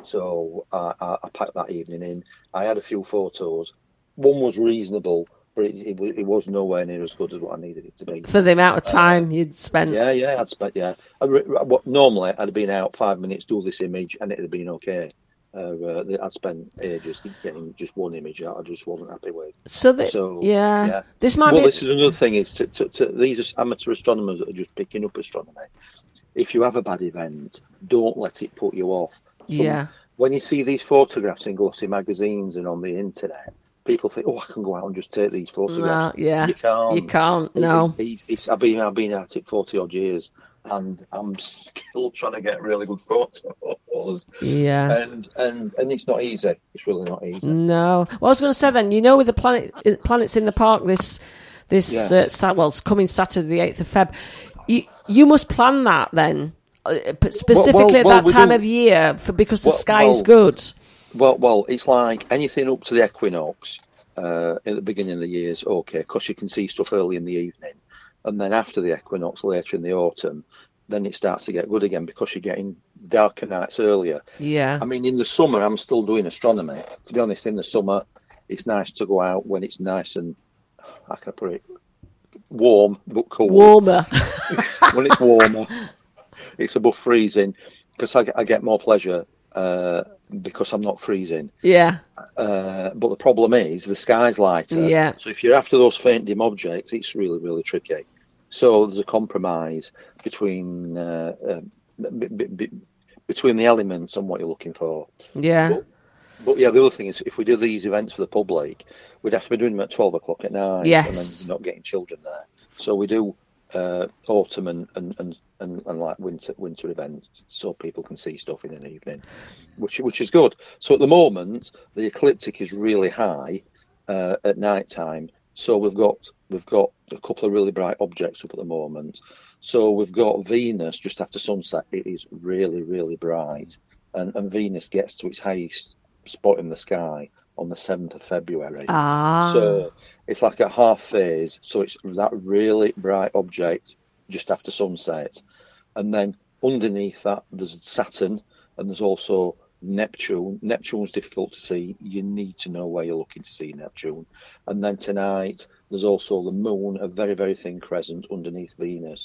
So I, I, I packed that evening in. I had a few photos. One was reasonable, but it, it, was- it was nowhere near as good as what I needed it to be. For the amount of time you'd spent. Yeah, yeah, I'd spent, yeah. I, re- what, normally, I'd have been out five minutes, do this image, and it'd have been okay. Uh, uh, I'd spent ages getting just one image out I just wasn't happy with. So, the, yeah. This might well, be... this is another thing, is to, to, to these amateur astronomers that are just picking up astronomy. If you have a bad event, don't let it put you off. Some- Yeah. When you see these photographs in glossy magazines and on the internet, people think, "Oh, I can go out and just take these photographs." No, yeah. you can't. You can't, no. It- it's, it's, I've been I've been at it forty odd years, and I'm still trying to get really good photos. Yeah. And and and it's not easy. It's really not easy. No. Well, I was going to say then, you know, with the planet planets in the park this this Yes. uh, Sat- well, it's coming Saturday the eighth of Feb. You you must plan that then, uh, but specifically well, well, at that we time do- of year, for because the Well, sky is well, good. Well, well, it's like anything up to the equinox uh, at the beginning of the year is okay, because you can see stuff early in the evening, and then after the equinox, later in the autumn, then it starts to get good again because you're getting darker nights earlier. Yeah. I mean, in the summer, I'm still doing astronomy. To be honest, in the summer, it's nice to go out when it's nice and, how can I put it, warm but cool. Warmer. When it's warmer, it's above freezing, because I, get- I get more pleasure uh, because I'm not freezing. Yeah. Uh, but the problem is the sky's lighter. Yeah. So if you're after those faint dim objects, it's really, really tricky. So there's a compromise between uh, uh, b- b- b- between the elements and what you're looking for. Yeah. But, but yeah, the other thing is, if we do these events for the public, we'd have to be doing them at twelve o'clock at night. Yes. And then you're not getting children there. So we do uh, autumn and, and, and, and, and like winter winter events, so people can see stuff in an evening, which which is good. So at the moment, the ecliptic is really high uh, at night time. So we've got we've got a couple of really bright objects up at the moment. So we've got Venus just after sunset. It is really, really bright, and, and Venus gets to its highest spot in the sky on the seventh of February. Ah. So it's like a half phase. So it's that really bright object just after sunset, and then underneath that there's Saturn, and there's also Neptune. Neptune's difficult to see. You need to know where you're looking to see Neptune. And then tonight there's also the moon, a very, very thin crescent underneath Venus.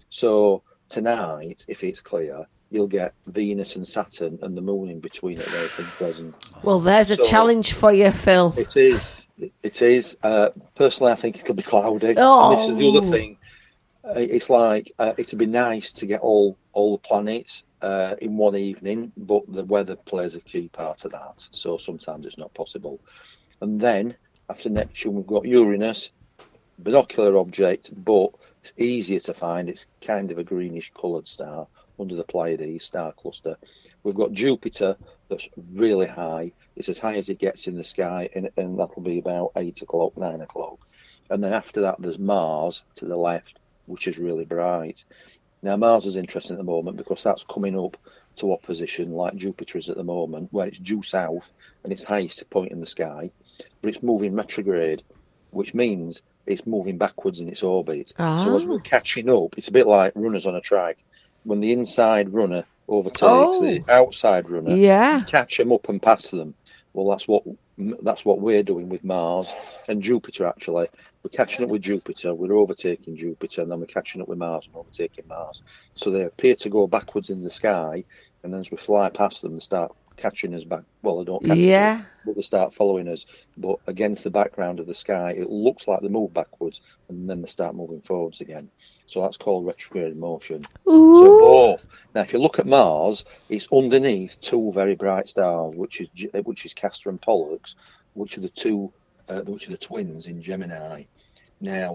So tonight, if it's clear, you'll get Venus and Saturn and the moon in between at very thin crescent. Well, there's a So- challenge for you, Phil. It is. It is. Uh, personally, I think it'll be cloudy. Oh. And this is the other thing. Uh, It's like uh, it'd be nice to get all all the planets uh, in one evening, but the weather plays a key part of that. So sometimes it's not possible. And then after Neptune, we've got Uranus, binocular object, but it's easier to find. It's kind of a greenish coloured star under the Pleiades star cluster. We've got Jupiter, that's really high. It's as high as it gets in the sky, and, and that'll be about eight o'clock, nine o'clock. And then after that, there's Mars to the left, which is really bright. Now, Mars is interesting at the moment because that's coming up to opposition like Jupiter is at the moment, where it's due south and its highest point in the sky, but it's moving retrograde, which means it's moving backwards in its orbit. Ah. So as we're catching up, it's a bit like runners on a track. When the inside runner overtakes Oh. the outside runner, Yeah. you catch them up and pass them. Well, that's what that's what we're doing with Mars and Jupiter. Actually, we're catching up with Jupiter, we're overtaking Jupiter, and then we're catching up with Mars and overtaking Mars. So they appear to go backwards in the sky, and then as we fly past them, they start catching us back. Well, they don't catch Yeah. us, but they start following us. But against the background of the sky, it looks like they move backwards, and then they start moving forwards again. So that's called retrograde motion. Ooh. So both. Now, if you look at Mars, it's underneath two very bright stars, which is Ge- which is Castor and Pollux, which are the two, uh, which are the twins in Gemini. Now,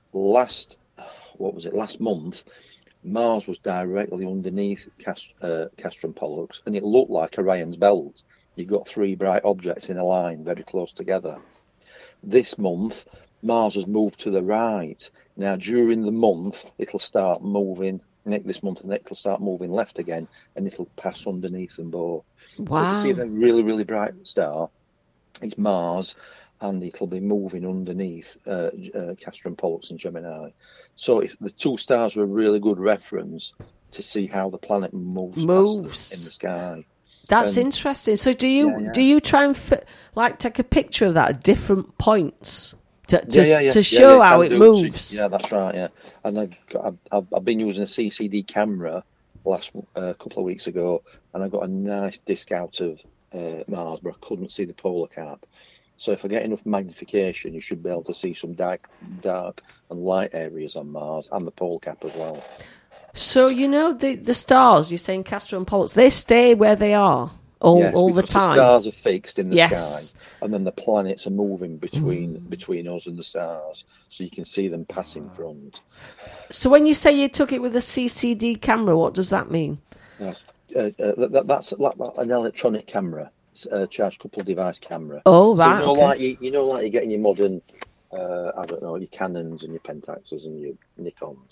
last, what was it? Last month, Mars was directly underneath Cast, uh, Castor and Pollux, and it looked like Orion's belt. You got three bright objects in a line, very close together. This month, Mars has moved to the right. Now, during the month, it'll start moving, next this month, and it'll start moving left again, and it'll pass underneath them both. So Wow. if you see the really, really bright star, it's Mars, and it'll be moving underneath uh, uh, Castor and Pollux and Gemini. So it's, the two stars are a really good reference to see how the planet moves, Moves. in the sky. That's Um, interesting. So do you yeah, yeah. do you try and fi- like take a picture of that at different points to to, Yeah, yeah, yeah. to Yeah, show yeah, how can it do. moves? Yeah, that's right. Yeah, and I've, got, I've I've been using a C C D camera last uh, couple of weeks ago, and I got a nice disc out of uh, Mars, but I couldn't see the polar cap. So if I get enough magnification, you should be able to see some dark, dark and light areas on Mars and the polar cap as well. So you know the the stars you're saying Castor and Pollux, they stay where they are all Yes, all the because time. The stars are fixed in the Yes. sky, and then the planets are moving between between us and the stars, so you can see them pass in front. So when you say you took it with a C C D camera, what does that mean? Yes. Uh, uh, that, that's like an electronic camera, uh, charged couple device camera. Oh, So right, you know, okay. like you, you know, like you get in your modern, uh, I don't know, your Canons and your Pentaxes and your Nikons.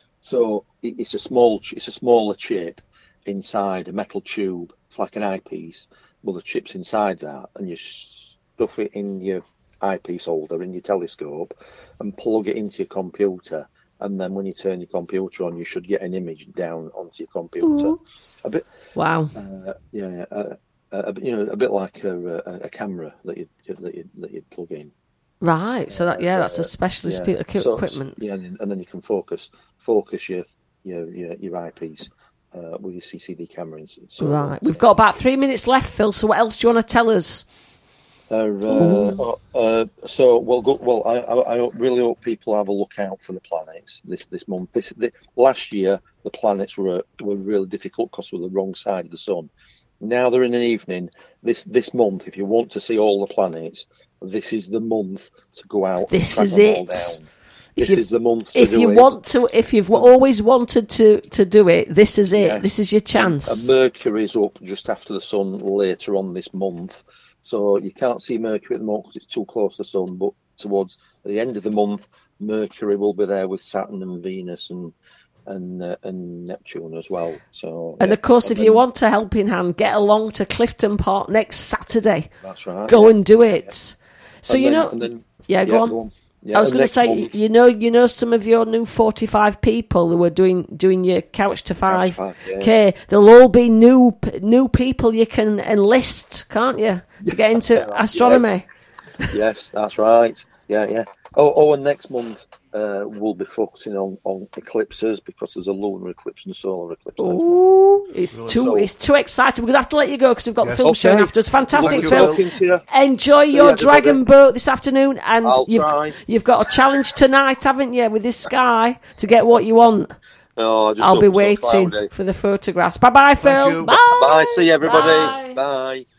So it, it's a small, ch- it's a smaller chip inside a metal tube. It's like an eyepiece. Well, the chip's inside that, and you stuff it in your eyepiece holder in your telescope, and plug it into your computer. And then when you turn your computer on, you should get an image down onto your computer. Ooh. A bit. Wow. Uh, yeah, yeah. Uh, uh, you know, a bit like a, a, a camera that you that you that you plug in. Right. So that yeah, that's a specialist Yeah. bit of So- equipment. Yeah, and then, and then you can focus focus your your your, your eyepiece uh, with your C C D camera. And so Right. We've got about three minutes left, Phil. So what else do you want to tell us? Uh, uh, uh, so well, go, well, I, I, I really hope people have a look out for the planets this this month. This, this last year, the planets were were really difficult because they were the wrong side of the sun. Now they're in an evening. This this month, if you want to see all the planets, this is the month to go out. This and is track them all it. down. If This you- is the month. To If do you it. want to, if you've always wanted to, to do it, this is it. This is your chance. And Mercury's up just after the sun later on this month. So you can't see Mercury at the moment because it's too close to the sun. But towards the end of the month, Mercury will be there with Saturn and Venus and and uh, and Neptune as well. So And yeah. of course, if And you then- want a helping hand, get along to Clifton Park next Saturday. That's right. Go yeah. and do it. So And you then- know, and then- yeah, go yeah, on. go on. Yeah, I was and going to next say, month- you know, you know, some of your new forty-five people who are doing doing your couch to five. five, yeah. Okay, they'll all be new new people you can enlist, can't you, to get into astronomy? Yes, that's right. Yeah, yeah. Oh, oh, and next month uh, we'll be focusing on, on eclipses because there's a lunar eclipse and a solar eclipse. next month. Ooh, it's too So- it's too exciting. We're gonna have to let you go because we've got Yes. the film Okay. showing after us. Fantastic, Thank you, Phil. Talking to you. Enjoy See your you, everybody. dragon boat this afternoon, and I'll you've try. you've got a challenge tonight, haven't you, with this sky to get what you want. Oh, just I'll hope be it's not waiting cloudy. for the photographs. Bye bye, Phil. you. Bye. Bye. See you, everybody. Bye. Bye.